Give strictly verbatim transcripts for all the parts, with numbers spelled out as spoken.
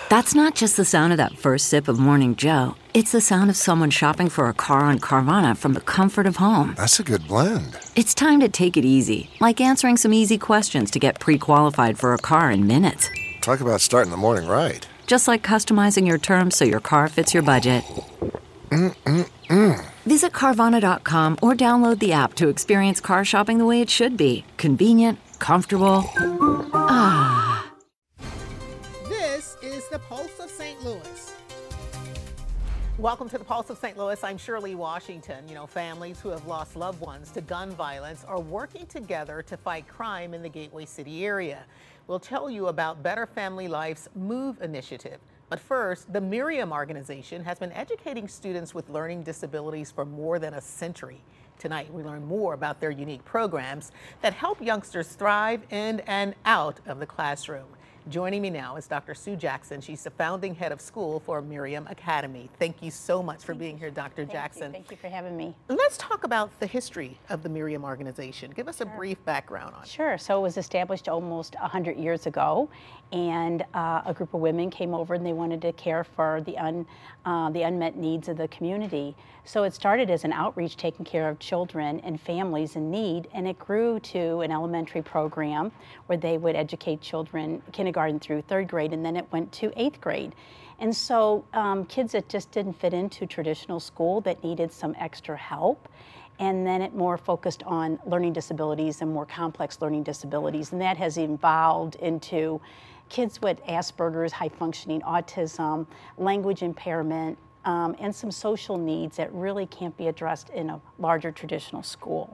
That's not just the sound of that first sip of Morning Joe. It's the sound of someone shopping for a car on Carvana from the comfort of home. That's a good blend. It's time to take it easy, like answering some easy questions to get pre-qualified for a car in minutes. Talk about starting the morning right. Just like customizing your terms so your car fits your budget. Mm-mm-mm. Visit Carvana dot com or download the app to experience car shopping the way it should be. Convenient, comfortable. Ah. This is the Pulse of Saint Louis. Welcome to the Pulse of Saint Louis. I'm Shirley Washington. You know, families who have lost loved ones to gun violence are working together to fight crime in the Gateway City area. We'll tell you about Better Family Life's MOVE initiative. But first, the Miriam organization has been educating students with learning disabilities for more than a century. Tonight, we learn more about their unique programs that help youngsters thrive in and out of the classroom. Joining me now is Doctor Sue Jackson. She's the founding head of school for Miriam Academy. Thank you so much for being here, Doctor Jackson. You. Thank you for having me. Let's talk about the history of the Miriam organization. Give us sure. a brief background on it. Sure. So it was established almost one hundred years ago, and uh, a group of women came over and they wanted to care for the, un, uh, the unmet needs of the community. So it started as an outreach taking care of children and families in need, and it grew to an elementary program where they would educate children kindergarten through third grade, and then it went to eighth grade. And so um, kids that just didn't fit into traditional school that needed some extra help, and then it more focused on learning disabilities and more complex learning disabilities, and that has evolved into kids with Asperger's, high functioning autism, language impairment, um, and some social needs that really can't be addressed in a larger traditional school.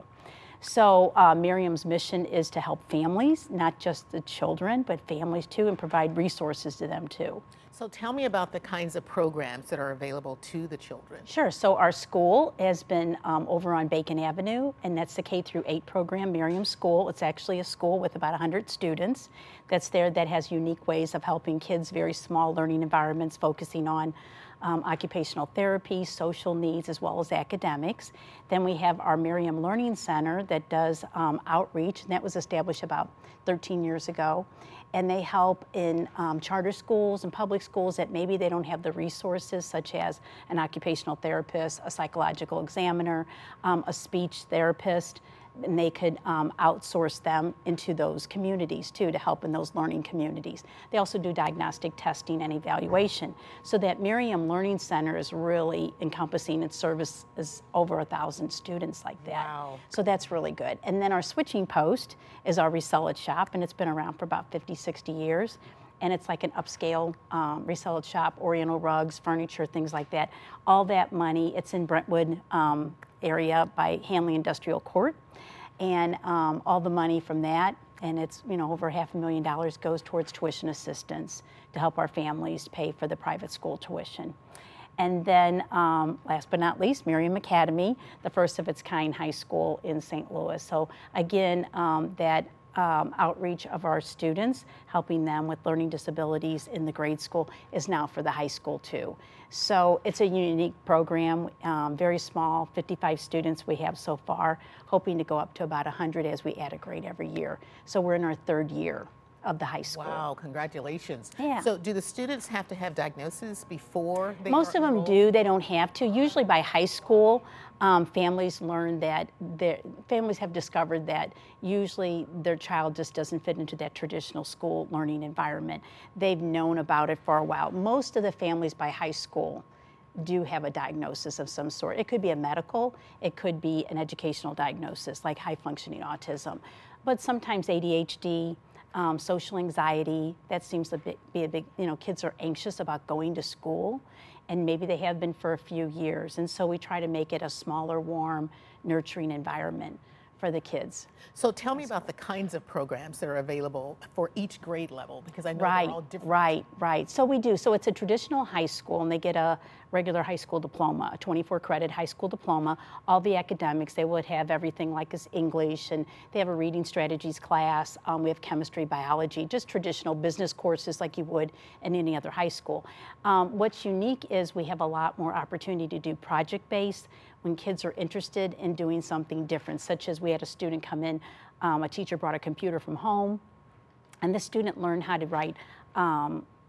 So uh, Miriam's mission is to help families, not just the children, but families too, and provide resources to them too. So tell me about the kinds of programs that are available to the children. Sure. So our school has been um, over on Bacon Avenue, and that's the K through eight program, Miriam School. It's actually a school with about one hundred students that's there that has unique ways of helping kids, very small learning environments, focusing on Um, occupational therapy, social needs, as well as academics. Then we have our Miriam Learning Center that does um, outreach, and that was established about thirteen years ago. And they help in um, charter schools and public schools that maybe they don't have the resources, such as an occupational therapist, a psychological examiner, um, a speech therapist, and they could um, outsource them into those communities too to help in those learning communities. They also do diagnostic testing and evaluation. So that Miriam Learning Center is really encompassing its service is over a thousand students like that. Wow. So that's really good. And then our switching post is our Resell It shop, and it's been around for about fifty, sixty years. And it's like an upscale um, Resell It shop, Oriental rugs, furniture, things like that. All that money, it's in Brentwood um, area by Hanley Industrial Court. And um, all the money from that, and it's, you know, over half a million dollars goes towards tuition assistance to help our families pay for the private school tuition. And then um, last but not least, Miriam Academy, the first of its kind high school in Saint Louis. So again, um, that Um, outreach of our students, helping them with learning disabilities in the grade school, is now for the high school too. So it's a unique program, um, very small, fifty-five students we have so far, hoping to go up to about one hundred as we add a grade every year. So we're in our third year of the high school. Wow, congratulations. Yeah. So do the students have to have diagnoses before they Most are of them enrolled? do. They don't have to. Usually by high school, um, families learn that their families have discovered that usually their child just doesn't fit into that traditional school learning environment. They've known about it for a while. Most of the families by high school do have a diagnosis of some sort. It could be a medical, it could be an educational diagnosis like high functioning autism, but sometimes A D H D, Um, social anxiety, that seems to be a big, you know, kids are anxious about going to school, and maybe they have been for a few years. And so we try to make it a smaller, warm, nurturing environment for the kids. So tell me about the kinds of programs that are available for each grade level, because I know Right, they're all different. right, right. So we do. So it's a traditional high school, and they get a regular high school diploma, a twenty-four credit high school diploma. All the academics, they would have everything like is English, and they have a reading strategies class. Um, we have chemistry, biology, just traditional business courses like you would in any other high school. Um, what's unique is we have a lot more opportunity to do project-based when kids are interested in doing something different, such as we had a student come in, um, a teacher brought a computer from home, and the student learned how to write um,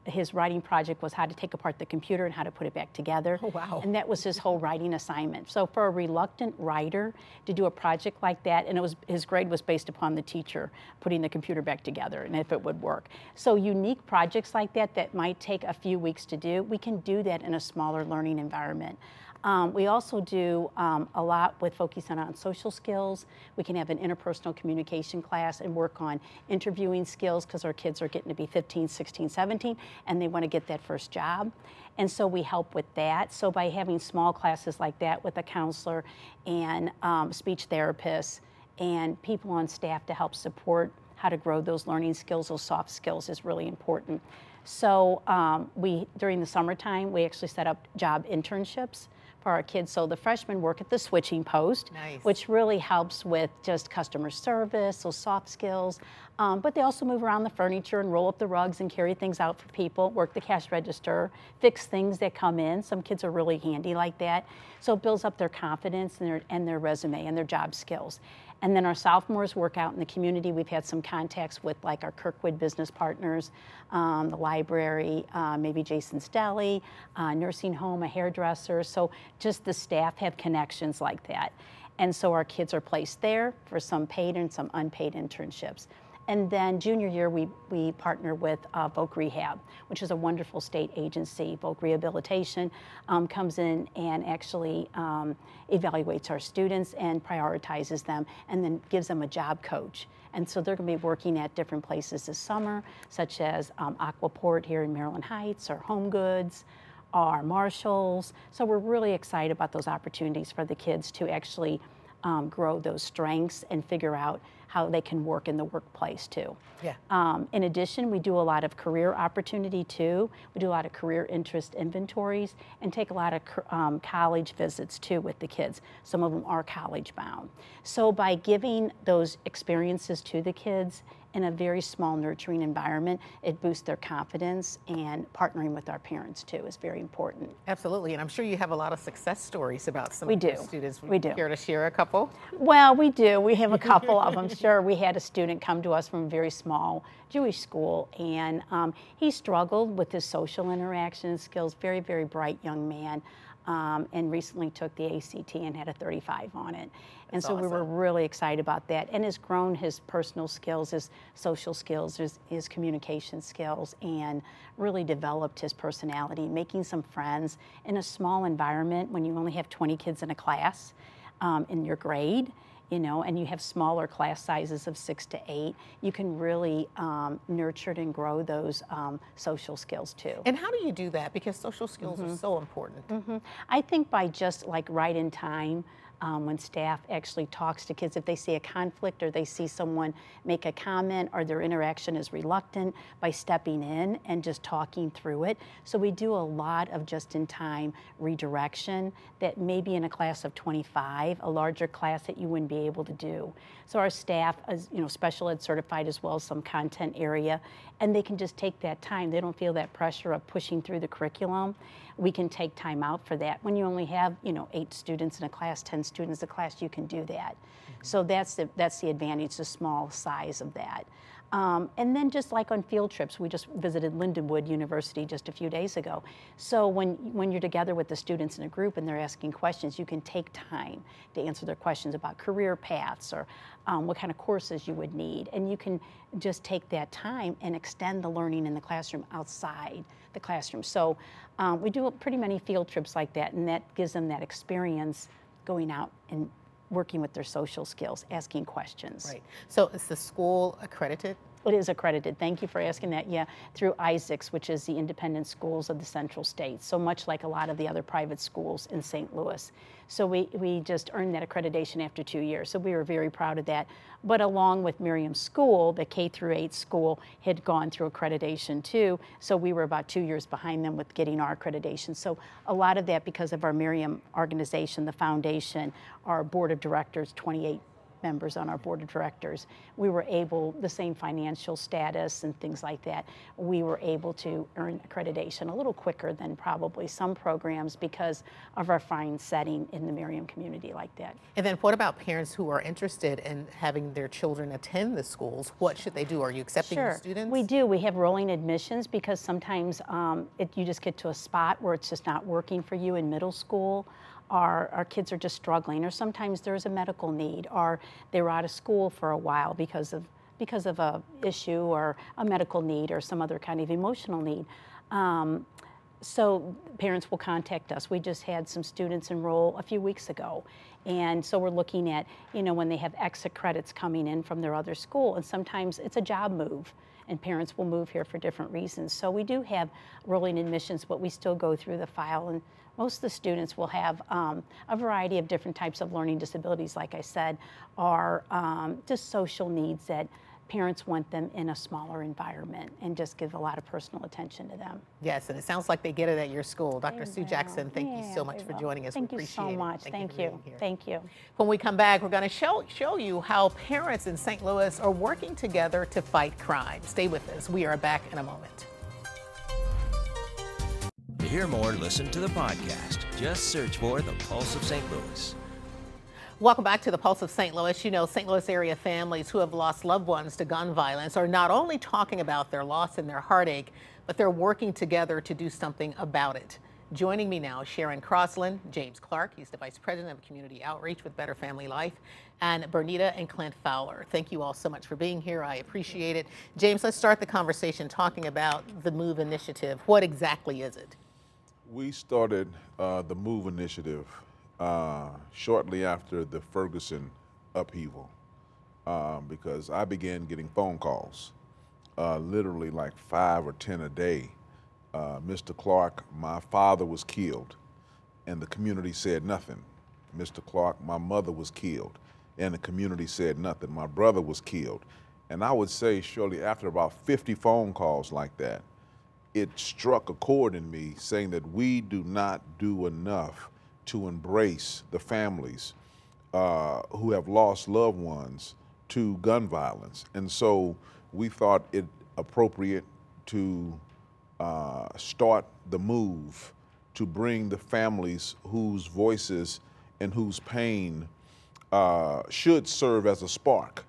his writing project was how to take apart the computer and how to put it back together. Oh, wow. And that was his whole writing assignment. So for a reluctant writer to do a project like that, and it was his grade was based upon the teacher putting the computer back together and if it would work. So unique projects like that that might take a few weeks to do, we can do that in a smaller learning environment. Um, we also do um, a lot with focusing on social skills. We can have an interpersonal communication class and work on interviewing skills because our kids are getting to be fifteen, sixteen, seventeen, and they want to get that first job. And so we help with that. So by having small classes like that with a counselor and um, speech therapists and people on staff to help support how to grow those learning skills, those soft skills is really important. So um, we, during the summertime, we actually set up job internships for our kids. So the freshmen work at the switching post, Nice. which really helps with just customer service, those soft skills. Um, but they also move around the furniture and roll up the rugs and carry things out for people, work the cash register, fix things that come in. Some kids are really handy like that. So it builds up their confidence and their, and their resume and their job skills. And then our sophomores work out in the community. We've had some contacts with like our Kirkwood business partners, um, the library, uh, maybe Jason's Deli, uh, nursing home, a hairdresser. So just the staff have connections like that. And so our kids are placed there for some paid and some unpaid internships. And then junior year, we, we partner with uh, Voc Rehab, which is a wonderful state agency. Voc Rehabilitation um, comes in and actually um, evaluates our students and prioritizes them and then gives them a job coach. And so they're going to be working at different places this summer, such as um, Aquaport here in Maryland Heights or Home Goods, or Marshalls. So we're really excited about those opportunities for the kids to actually um, grow those strengths and figure out how they can work in the workplace too. Yeah. Um, in addition, we do a lot of career opportunity too. We do a lot of career interest inventories and take a lot of um, college visits too with the kids. Some of them are college bound. So by giving those experiences to the kids in a very small nurturing environment, it boosts their confidence, and partnering with our parents too is very important. Absolutely, and I'm sure you have a lot of success stories about some We of your do. students. We do. Care to share a couple? Well, we do. We have a couple of them. Sure, we had a student come to us from a very small Jewish school, and um, he struggled with his social interaction skills. Very, very bright young man, um, and recently took the A C T and had a thirty-five on it. And That's so we were awesome. really excited about that, and has grown his personal skills, his social skills, his, his communication skills, and really developed his personality, making some friends in a small environment when you only have twenty kids in a class um, in your grade. You know, and you have smaller class sizes of six to eight, you can really um, nurture and grow those um, social skills too. And how do you do that? Because social skills Mm-hmm. are so important. Mm-hmm. I think by just like right in time, um, when staff actually talks to kids, if they see a conflict or they see someone make a comment or their interaction is reluctant, by stepping in and just talking through it. So we do a lot of just-in-time redirection that maybe in a class of twenty-five, a larger class that you wouldn't be able to do. So our staff is, you know, special ed certified as well as some content area, and they can just take that time. They don't feel that pressure of pushing through the curriculum. We can take time out for that. When you only have, you know, eight students in a class, ten students in a class, you can do that. Mm-hmm. So that's the, that's the advantage, the small size of that. Um, and then just like on field trips, we just visited Lindenwood University just a few days ago. So when, when you're together with the students in a group and they're asking questions, you can take time to answer their questions about career paths or um, what kind of courses you would need. And you can just take that time and extend the learning in the classroom outside the classroom. So um, we do pretty many field trips like that, and that gives them that experience going out and working with their social skills, asking questions. Right. So is the school accredited? It is accredited. Thank you for asking that. Yeah, through Isaacs, which is the independent schools of the Central States. So much like a lot of the other private schools in Saint Louis. So we, we just earned that accreditation after two years. So we were very proud of that. But along with Miriam School, the K through eight school had gone through accreditation too. So we were about two years behind them with getting our accreditation. So a lot of that because of our Miriam organization, the foundation, our board of directors, twenty-eight members on our board of directors. We were able, the same financial status and things like that, we were able to earn accreditation a little quicker than probably some programs because of our fine setting in the Merriam community like that. And then what about parents who are interested in having their children attend the schools? What should they do? Are you accepting Sure. new students? We do. We have rolling admissions because sometimes um, it, you just get to a spot where it's just not working for you in middle school. Our, our kids are just struggling, or sometimes there's a medical need, or they were out of school for a while because of because of a issue or a medical need or some other kind of emotional need. Um, so parents will contact us. We just had some students enroll a few weeks ago. And so we're looking at, you know, when they have exit credits coming in from their other school, and sometimes it's a job move, and parents will move here for different reasons. So we do have rolling admissions, but we still go through the file, and most of the students will have um, a variety of different types of learning disabilities, like I said, or um, just social needs that parents want them in a smaller environment and just give a lot of personal attention to them. Yes, and it sounds like they get it at your school. Doctor Sue will. Jackson, thank you Yeah, so much they for will. joining us. Thank we you appreciate so it. much. Thank, Thank you. you. for being here. Thank you. When we come back, we're going to show, show you how parents in Saint Louis are working together to fight crime. Stay with us. We are back in a moment. To hear more, listen to the podcast. Just search for The Pulse of Saint Louis. Welcome back to the Pulse of Saint Louis. You know, Saint Louis area families who have lost loved ones to gun violence are not only talking about their loss and their heartache, but they're working together to do something about it. Joining me now, Sharon Crossland, James Clark, he's the Vice President of Community Outreach with Better Family Life, and Bernita and Clint Fowler. Thank you all so much for being here. I appreciate it. James, let's start the conversation talking about the MOVE initiative. What exactly is it? We started uh, the MOVE initiative uh, shortly after the Ferguson upheaval um, because I began getting phone calls, uh, literally like five or ten a day. Uh, Mister Clark, my father was killed, and the community said nothing. Mister Clark, my mother was killed, and the community said nothing. My brother was killed. And I would say shortly after about fifty phone calls like that, it struck a chord in me saying that we do not do enough to embrace the families uh, who have lost loved ones to gun violence. And so we thought it appropriate to uh, start the move to bring the families whose voices and whose pain uh, should serve as a spark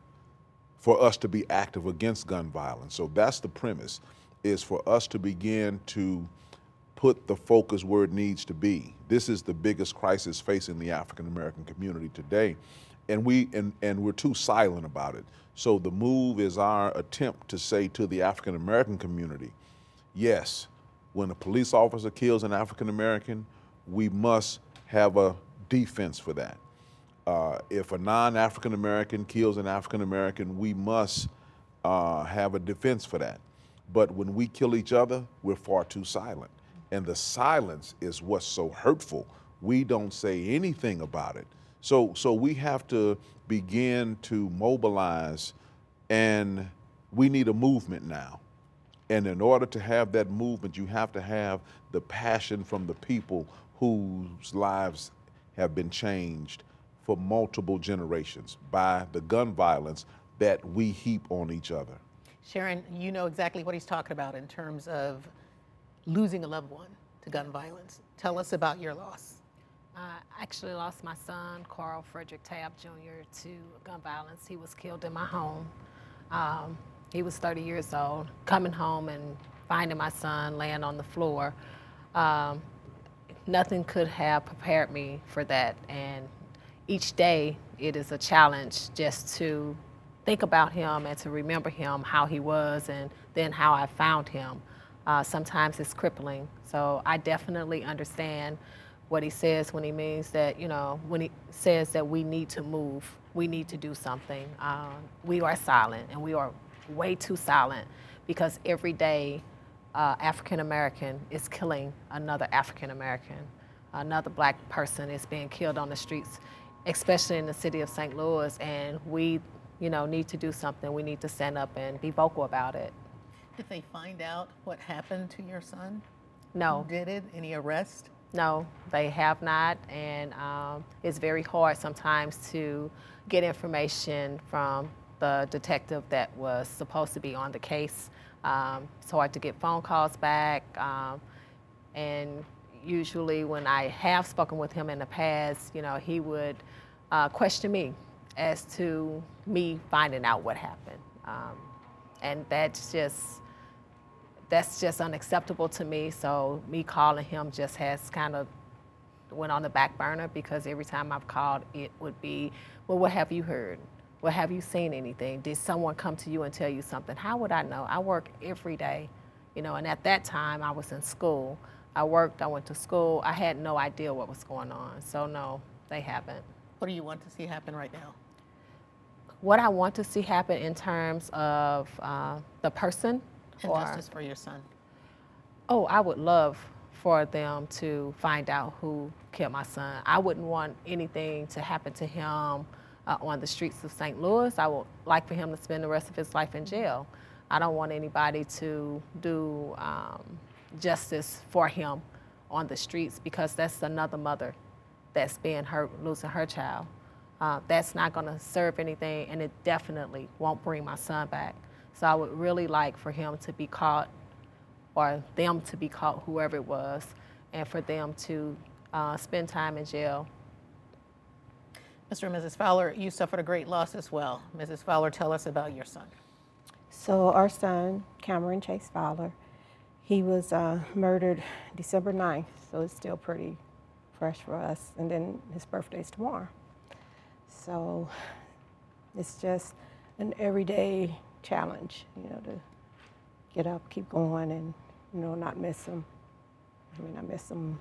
for us to be active against gun violence. So that's the premise, is for us to begin to put the focus where it needs to be. This is the biggest crisis facing the African American community today, and we and, and we're too silent about it. So the MOVE is our attempt to say to the African American community, yes, when a police officer kills an African American, we must have a defense for that. Uh, if a non-African American kills an African American, we must uh, have a defense for that. But when we kill each other, we're far too silent. And the silence is what's so hurtful. We don't say anything about it. So, so we have to begin to mobilize, and we need a movement now. And in order to have that movement, you have to have the passion from the people whose lives have been changed for multiple generations by the gun violence that we heap on each other. Sharon, you know exactly what he's talking about in terms of losing a loved one to gun violence. Tell us about your loss. I actually lost my son, Carl Frederick Tabb Junior, to gun violence. He was killed in my home. Um, he was thirty years old. Coming home and finding my son laying on the floor, um, nothing could have prepared me for that. And each day it is a challenge just to think about him and to remember him, how he was, and then how I found him. Uh, sometimes it's crippling. So I definitely understand what he says when he means that, you know, when he says that we need to move, we need to do something. Uh, we are silent, and we are way too silent, because every day uh, African American is killing another African American. Another black person is being killed on the streets, especially in the city of Saint Louis, and we, you know, need to do something. We need to stand up and be vocal about it. Did they find out what happened to your son? No. Who did it? Any arrest? No, they have not, and um, it's very hard sometimes to get information from the detective that was supposed to be on the case. Um, it's hard to get phone calls back, um, and usually when I have spoken with him in the past, you know, he would uh, question me as to me finding out what happened, um, and that's just that's just unacceptable to me. So me calling him just has kind of went on the back burner, because every time I've called, it would be, well, what have you heard? Well, have you seen anything? Did someone come to you and tell you something? How would I know? I work every day, you know, and at that time I was in school. I worked, I went to school. I had no idea what was going on. So no, they haven't. What do you want to see happen right now? What I want to see happen in terms of uh, the person, And or, justice for your son. oh, I would love for them to find out who killed my son. I wouldn't want anything to happen to him uh, on the streets of Saint Louis. I would like for him to spend the rest of his life in jail. I don't want anybody to do um, justice for him on the streets, because that's another mother that's being hurt, losing her child. Uh, that's not going to serve anything, and it definitely won't bring my son back. So I would really like for him to be caught, or them to be caught, whoever it was, and for them to uh, spend time in jail. Mister and Missus Fowler, you suffered a great loss as well. Missus Fowler, tell us about your son. So our son, Cameron Chase Fowler, he was uh, murdered December ninth, so it's still pretty fresh for us. And then his birthday's tomorrow. So it's just an everyday challenge, you know, to get up, keep going, and, you know, not miss him. I mean, I miss him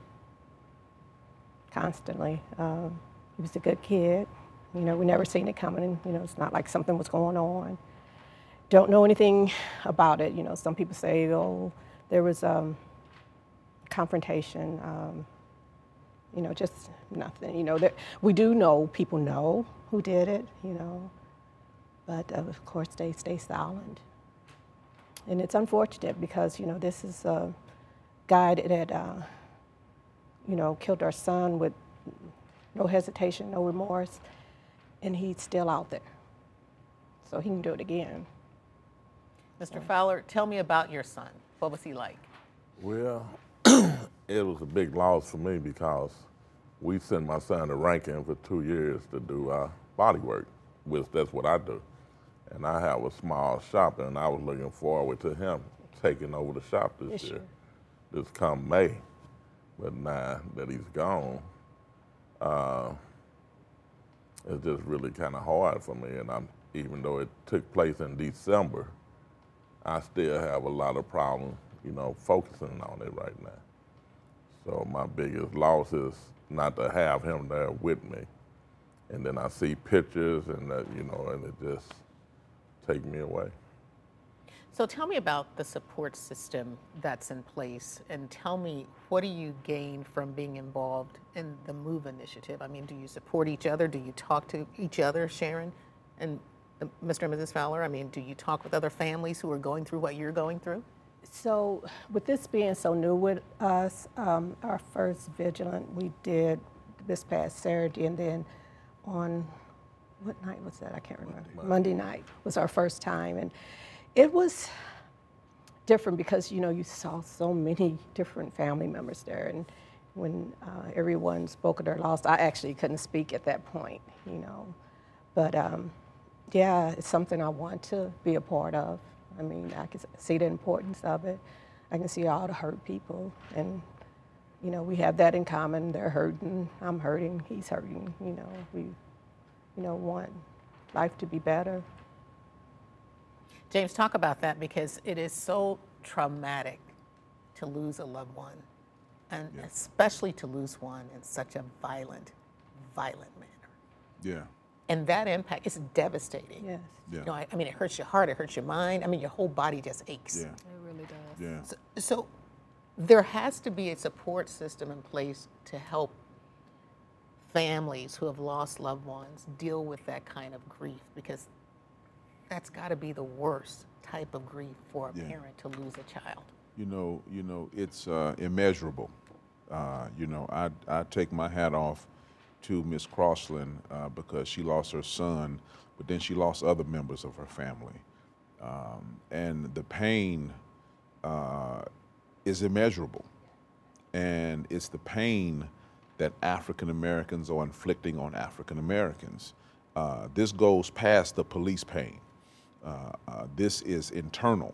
constantly. Um, he was a good kid. You know, we never seen it coming, and, you know, it's not like something was going on. Don't know anything about it. You know, some people say, oh, there was um, confrontation, um, you know, just nothing. You know, that we do know people know who did it, you know, but uh, of course they stay silent. And it's unfortunate, because, you know, this is a guy that had, uh, you know, killed our son with no hesitation, no remorse, and he's still out there. So he can do it again. Mister Fowler, tell me about your son. What was he like? Well, it was a big loss for me, because we sent my son to Rankin for two years to do uh, body work, which that's what I do. And I have a small shop, and I was looking forward to him taking over the shop this, This year, year. this come May. But now that he's gone, uh, it's just really kind of hard for me. And I'm, even though it took place in December, I still have a lot of problems, you know, focusing on it right now. So my biggest loss is not to have him there with me. And then I see pictures, and that, you know, and it just takes me away. So tell me about the support system that's in place, and tell me, what do you gain from being involved in the MOVE initiative? I mean, do you support each other? Do you talk to each other, Sharon and uh, Mister and Missus Fowler? I mean, do you talk with other families who are going through what you're going through? So with this being so new with us, um, our first Vigilant we did this past Saturday, and then on, what night was that? I can't remember. Monday, Monday night was our first time, and it was different, because, you know, you saw so many different family members there, and when uh, everyone spoke of their loss, I actually couldn't speak at that point, you know. But um, yeah, it's something I want to be a part of. I mean, I can see the importance of it. I can see all the hurt people, and, you know, we have that in common. They're hurting, I'm hurting, he's hurting, you know. We, you know, want life to be better. James, talk about that, because it is so traumatic to lose a loved one, and yeah. especially to lose one in such a violent, violent manner. Yeah. And that impact is devastating. Yes. Yeah. You know, I, I mean, it hurts your heart, it hurts your mind. I mean, your whole body just aches. Yeah. It really does. Yeah. So, so there has to be a support system in place to help families who have lost loved ones deal with that kind of grief, because that's got to be the worst type of grief for a Yeah. parent, to lose a child. You know, you know, it's uh, immeasurable. Uh, you know, I, I take my hat off to Miss Crossland uh, because she lost her son, but then she lost other members of her family. Um, and the pain uh, is immeasurable. And it's the pain that African Americans are inflicting on African Americans. Uh, this goes past the police pain. Uh, uh, this is internal.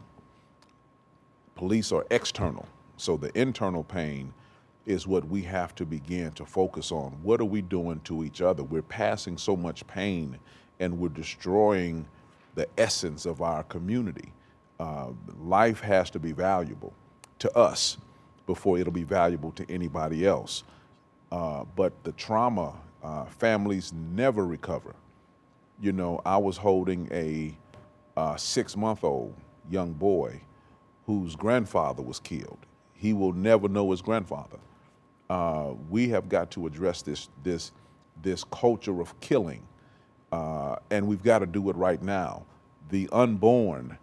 Police are external. So the internal pain is what we have to begin to focus on. What are we doing to each other? We're passing so much pain and we're destroying the essence of our community. Uh, life has to be valuable to us before it'll be valuable to anybody else. Uh, but the trauma, uh, families never recover. You know, I was holding a uh, six-month-old young boy whose grandfather was killed. He will never know his grandfather. Uh, we have got to address this, this, this culture of killing, uh, and we've got to do it right now. The unborn,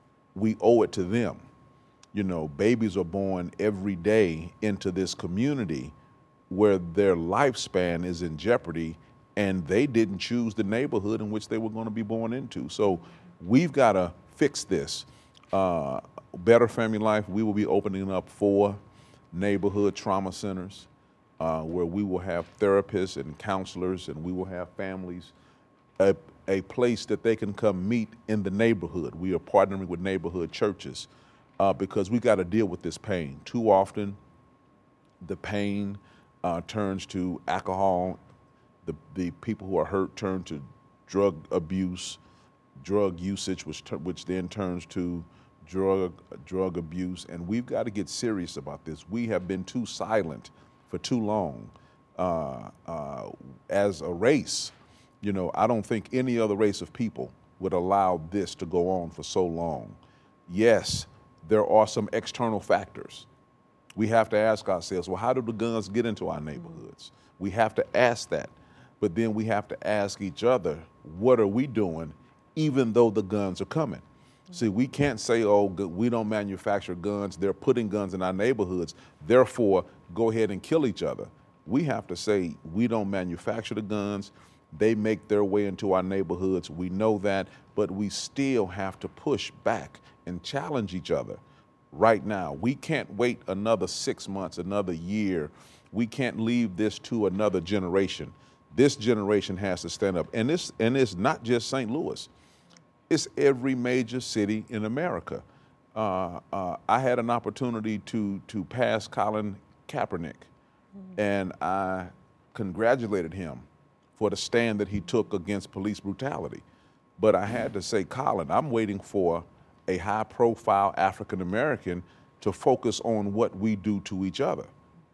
we owe it to them. You know, babies are born every day into this community where their lifespan is in jeopardy, and they didn't choose the neighborhood in which they were going to be born into. So we've got to fix this. Uh, Better Family Life, we will be opening up four neighborhood trauma centers uh, where we will have therapists and counselors, and we will have families, a, a place that they can come meet in the neighborhood. We are partnering with neighborhood churches uh, because we got to deal with this pain. Too often, the pain uh, turns to alcohol. The, the people who are hurt turn to drug abuse, drug usage, which, which then turns to drug drug abuse, and we've got to get serious about this. We have been too silent for too long. Uh, uh, as a race, you know, I don't think any other race of people would allow this to go on for so long. Yes, there are some external factors. We have to ask ourselves, well, how do the guns get into our neighborhoods? We have to ask that, but then we have to ask each other, what are we doing even though the guns are coming? See, we can't say, oh, we don't manufacture guns. They're putting guns in our neighborhoods. Therefore, go ahead and kill each other. We have to say, we don't manufacture the guns. They make their way into our neighborhoods. We know that, but we still have to push back and challenge each other right now. We can't wait another six months, another year. We can't leave this to another generation. This generation has to stand up. And this, and it's not just Saint Louis. It's every major city in America. Uh, uh, I had an opportunity to to pass Colin Kaepernick, mm-hmm. and I congratulated him for the stand that he took against police brutality. But I had to say, Colin, I'm waiting for a high-profile African American to focus on what we do to each other.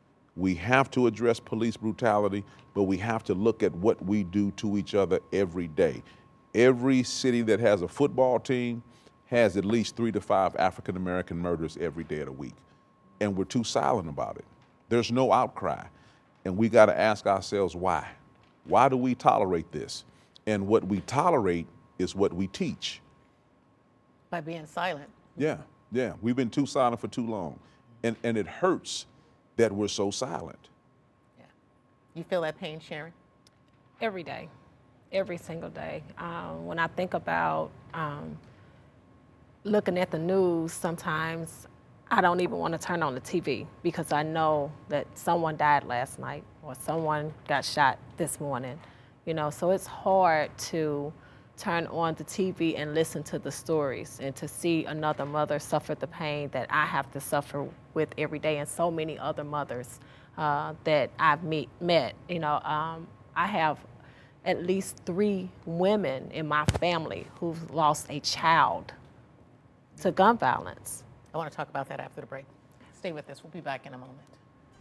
We have to address police brutality, but we have to look at what we do to each other every day. Every city that has a football team has at least three to five African American murders every day of the week. And we're too silent about it. There's no outcry. And we got to ask ourselves why. Why do we tolerate this? And what we tolerate is what we teach. By being silent. Yeah, yeah. We've been too silent for too long. And, and it hurts that we're so silent. Yeah. You feel that pain, Sharon? Every day. Every single day. Um, when I think about um, looking at the news, sometimes I don't even want to turn on the T V because I know that someone died last night or someone got shot this morning. You know, so it's hard to turn on the T V and listen to the stories and to see another mother suffer the pain that I have to suffer with every day, and so many other mothers uh, that I've meet, met. You know, um, I have at least three women in my family who've lost a child to gun violence. I want to talk about that after the break. Stay with us. We'll be back in a moment.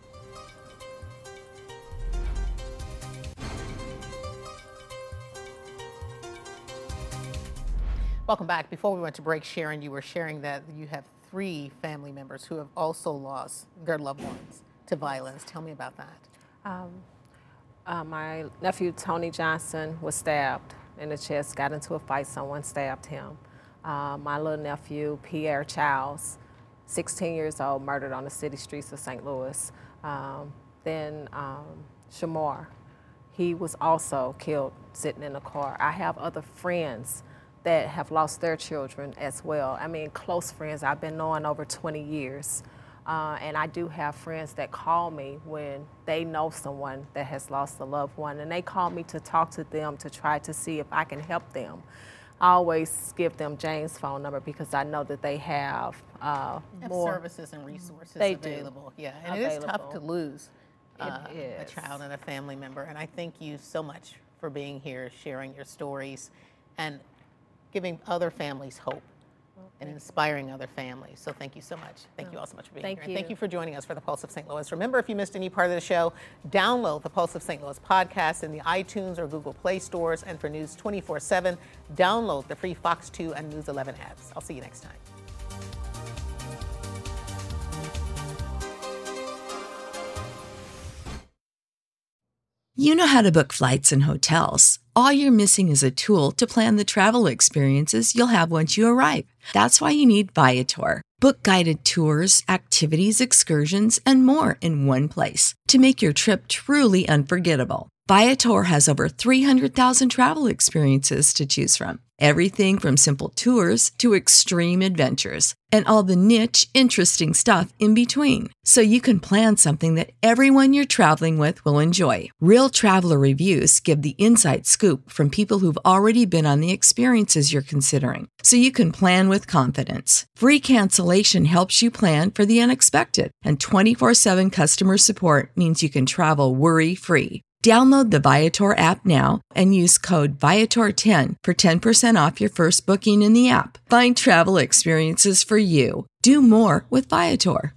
Welcome back. Before we went to break, Sharon, you were sharing that you have three family members who have also lost their loved ones to violence. Tell me about that. Um, Uh, my nephew, Tony Johnson, was stabbed in the chest, got into a fight, someone stabbed him. Uh, my little nephew, Pierre Charles, sixteen years old, murdered on the city streets of Saint Louis. Um, then um, Shamar, he was also killed sitting in a car. I have other friends that have lost their children as well. I mean, close friends I've been knowing over twenty years. Uh, and I do have friends that call me when they know someone that has lost a loved one, and they call me to talk to them to try to see if I can help them. I always give them Jane's phone number because I know that they have, uh, have more services and resources they available. Do. Yeah, and available. it is tough to lose uh, it a is. child and a family member. And I thank you so much for being here, sharing your stories, and giving other families hope and inspiring other families. So thank you so much. Thank you all so much for being Thank here. you. And thank you for joining us for the Pulse of Saint Louis. Remember, if you missed any part of the show, download the Pulse of Saint Louis podcast in the iTunes or Google Play stores. And for News twenty-four seven, download the free Fox two and News eleven apps. I'll see you next time. You know how to book flights and hotels. All you're missing is a tool to plan the travel experiences you'll have once you arrive. That's why you need Viator. Book guided tours, activities, excursions, and more in one place to make your trip truly unforgettable. Viator has over three hundred thousand travel experiences to choose from. Everything from simple tours to extreme adventures and all the niche, interesting stuff in between. So you can plan something that everyone you're traveling with will enjoy. Real traveler reviews give the inside scoop from people who've already been on the experiences you're considering. So you can plan with confidence. Free cancellation helps you plan for the unexpected. And twenty-four seven customer support means you can travel worry-free. Download the Viator app now and use code Viator ten for ten percent off your first booking in the app. Find travel experiences for you. Do more with Viator.